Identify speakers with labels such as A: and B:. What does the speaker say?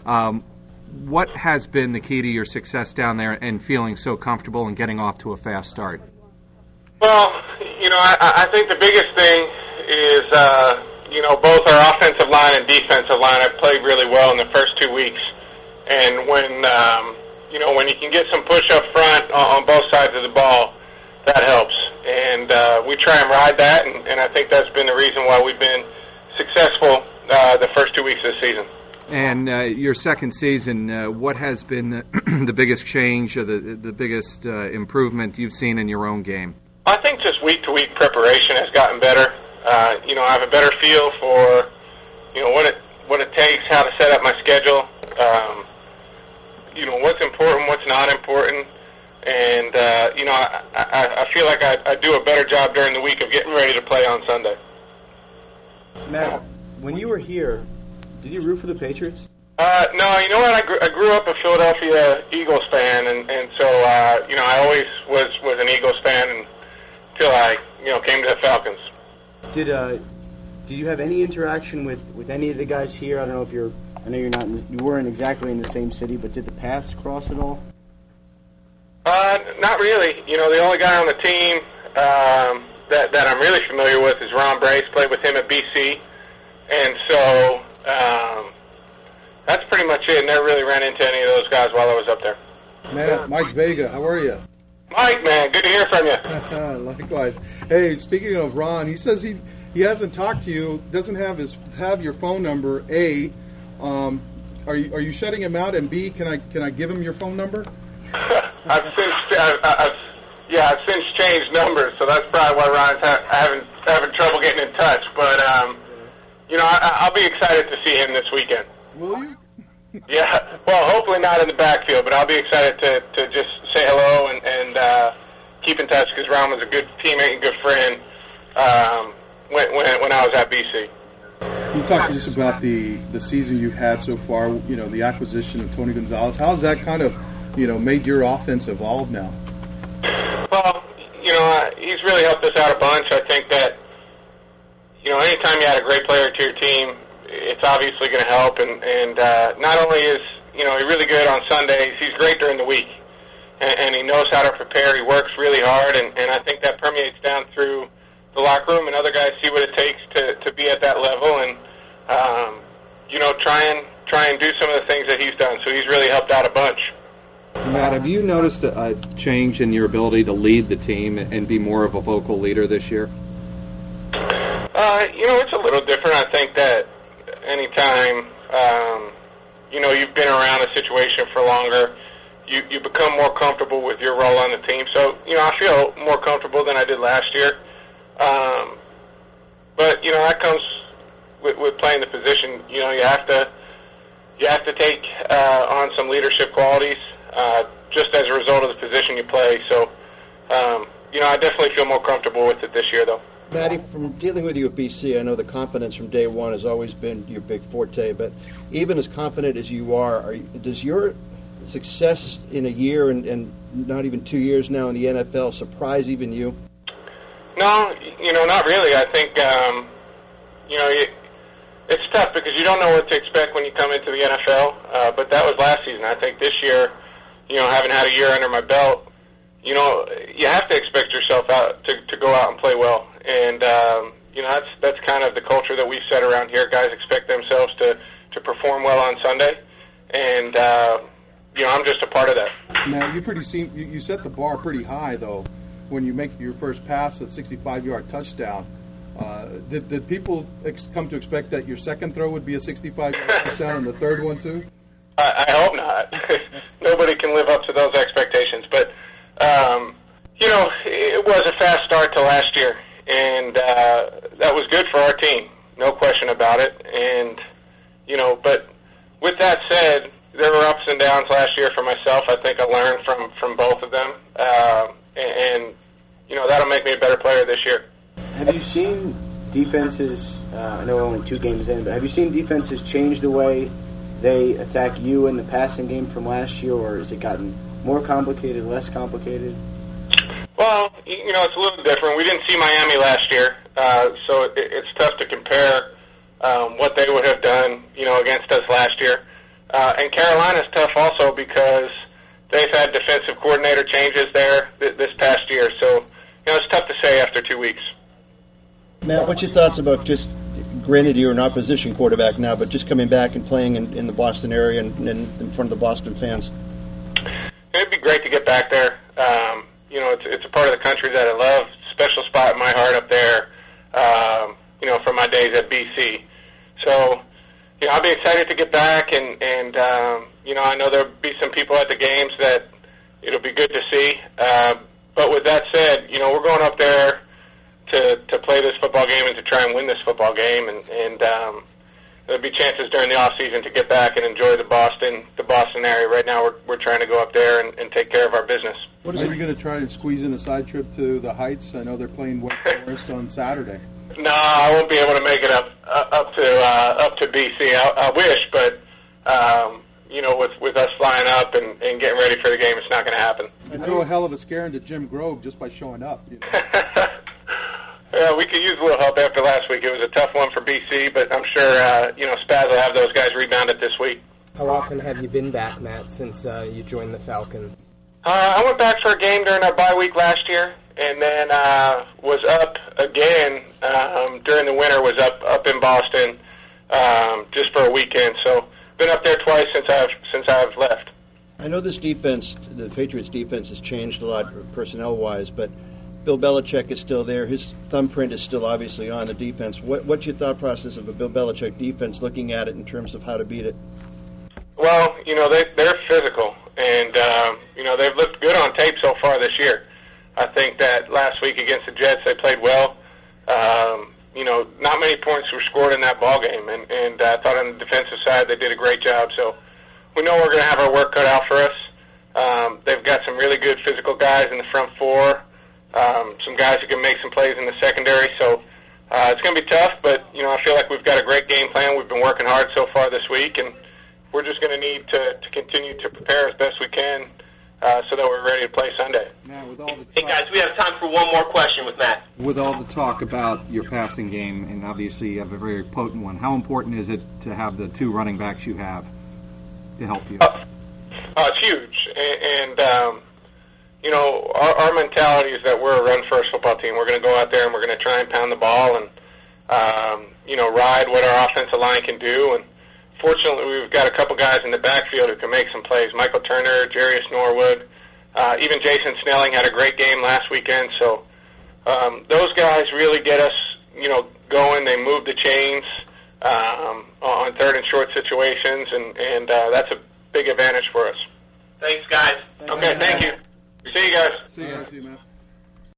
A: What has been the key to your success down there and feeling so comfortable and getting off to a fast start?
B: Well, I think the biggest thing is, both our offensive line and defensive line have played really well in the first 2 weeks. And when you can get some push up front on both sides of the ball, that helps. And we try and ride that, and I think that's been the reason why we've been successful the first 2 weeks of the season.
A: And your second season, what has been the biggest change or the biggest improvement you've seen in your own game?
B: I think just week-to-week preparation has gotten better. I have a better feel for, what it takes, how to set up my schedule, what's important, what's not important. And, I feel like I do a better job during the week of getting ready to play on Sunday.
C: Matt, when you were here, did you root for the Patriots?
B: No, you know what? I grew up a Philadelphia Eagles fan, and so, I always was an Eagles fan until I, came to the Falcons. Did you have any interaction with any of the guys here? I don't know if I know you weren't exactly in the same city, but did the paths cross at all? Not really. The only guy on the team that I'm really familiar with is Ron Brace. Played with him at BC, and so that's pretty much it. Never really ran into any of those guys while I was up there.
D: Matt, Mike Vega, how are you?
B: Mike, man, good to hear from you.
D: Likewise. Hey, speaking of Ron, he says he hasn't talked to you, doesn't have your phone number. A, are you shutting him out? And B, can I give him your phone number?
B: I've since changed numbers, so that's probably why Ryan's having trouble getting in touch. But I'll be excited to see him this weekend.
D: Will you?
B: Yeah. Well, hopefully not in the backfield, but I'll be excited to just say hello and keep in touch because Ron was a good teammate and good friend when I was at BC.
D: Can you talk just about the season you've had so far? The acquisition of Tony Gonzalez. How has that kind of made your offense evolve now?
B: Well, he's really helped us out a bunch. I think that, anytime you add a great player to your team, it's obviously going to help. And not only is, he really good on Sundays, he's great during the week. And he knows how to prepare. He works really hard. And I think that permeates down through the locker room, and other guys see what it takes to be at that level and, try and do some of the things that he's done. So he's really helped out a bunch.
A: Matt, have you noticed a change in your ability to lead the team and be more of a vocal leader this year?
B: It's a little different. I think that anytime, you've been around a situation for longer, you become more comfortable with your role on the team. So, I feel more comfortable than I did last year. But, that comes with playing the position. You have to take on some leadership qualities. Just as a result of the position you play. So, I definitely feel more comfortable with it this year, though.
C: Matty, from dealing with you at BC, I know the confidence from day one has always been your big forte, but even as confident as you are does your success in a year and not even 2 years now in the NFL surprise even you?
B: No, not really. I think, it's tough because you don't know what to expect when you come into the NFL, but that was last season. I think this year, having had a year under my belt, you have to expect yourself out to go out and play well. And, that's kind of the culture that we've set around here. Guys expect themselves to perform well on Sunday. And, I'm just a part of that.
D: Now, you set the bar pretty high, though, when you make your first pass at 65-yard touchdown. Did people come to expect that your second throw would be a 65-yard touchdown and the third one, too?
B: I hope not. Nobody can live up to those expectations. But, it was a fast start to last year, and that was good for our team, no question about it. And, but with that said, there were ups and downs last year for myself. I think I learned from both of them, and that'll make me a better player this year.
C: Have you seen defenses, I know we're only 2 games in, but have you seen defenses change the way they attack you in the passing game from last year, or has it gotten more complicated, less complicated?
B: Well, it's a little different. We didn't see Miami last year, so it's tough to compare what they would have done, against us last year. And Carolina's tough also because they've had defensive coordinator changes there this past year. So, it's tough to say after 2 weeks.
C: Matt, what's your thoughts about just, granted you're an opposition quarterback now, but just coming back and playing in the Boston area and in front of the Boston fans?
B: It'd be great to get back there. It's a part of the country that I love. Special spot in my heart up there, from my days at BC. So, I'll be excited to get back, and I know there'll be some people at the games that it'll be good to see. But with that said, we're going up there to play this football game and to try and win this football game, and there'll be chances during the off season to get back and enjoy the Boston area. Right now, we're trying to go up there and take care of our business.
D: Are you going to try and squeeze in a side trip to the Heights? I know they're playing Wake Forest on Saturday.
B: No, I won't be able to make it up to BC. I wish, but with us flying up and getting ready for the game, it's not going to happen.
D: You throw a hell of a scare into Jim Grove just by showing up.
B: Yeah, we could use a little help after last week. It was a tough one for BC, but I'm sure Spaz will have those guys rebounded this week.
E: How often have you been back, Matt, since you joined the Falcons?
B: I went back for a game during our bye week last year, and then was up again during the winter. Was up in Boston just for a weekend. So been up there twice since I've left.
C: I know this defense, the Patriots' defense, has changed a lot personnel-wise, but Bill Belichick is still there. His thumbprint is still obviously on the defense. What's your thought process of a Bill Belichick defense, looking at it in terms of how to beat it?
B: Well, they're physical, and they've looked good on tape so far this year. I think that last week against the Jets they played well. Not many points were scored in that ball game, and I thought on the defensive side they did a great job. So we know we're going to have our work cut out for us. They've got some really good physical guys in the front four. Some guys who can make some plays in the secondary, so it's going to be tough, but, I feel like we've got a great game plan. We've been working hard so far this week, and we're just going to need to continue to prepare as best we can so that we're ready to play Sunday.
F: Matt, hey, guys, we have time for one more question with Matt.
G: With all the talk about your passing game, and obviously you have a very potent one, how important is it to have the two running backs you have to help you?
B: It's huge, and our mentality is that we're a run-first football team. We're going to go out there and we're going to try and pound the ball and, ride what our offensive line can do. And fortunately, we've got a couple guys in the backfield who can make some plays. Michael Turner, Jarius Norwood, even Jason Snelling had a great game last weekend. So those guys really get us, going. They move the chains on third and short situations, and that's a big advantage for us.
F: Thanks, guys.
B: Okay, thank you. See you guys.
D: See you, Matt.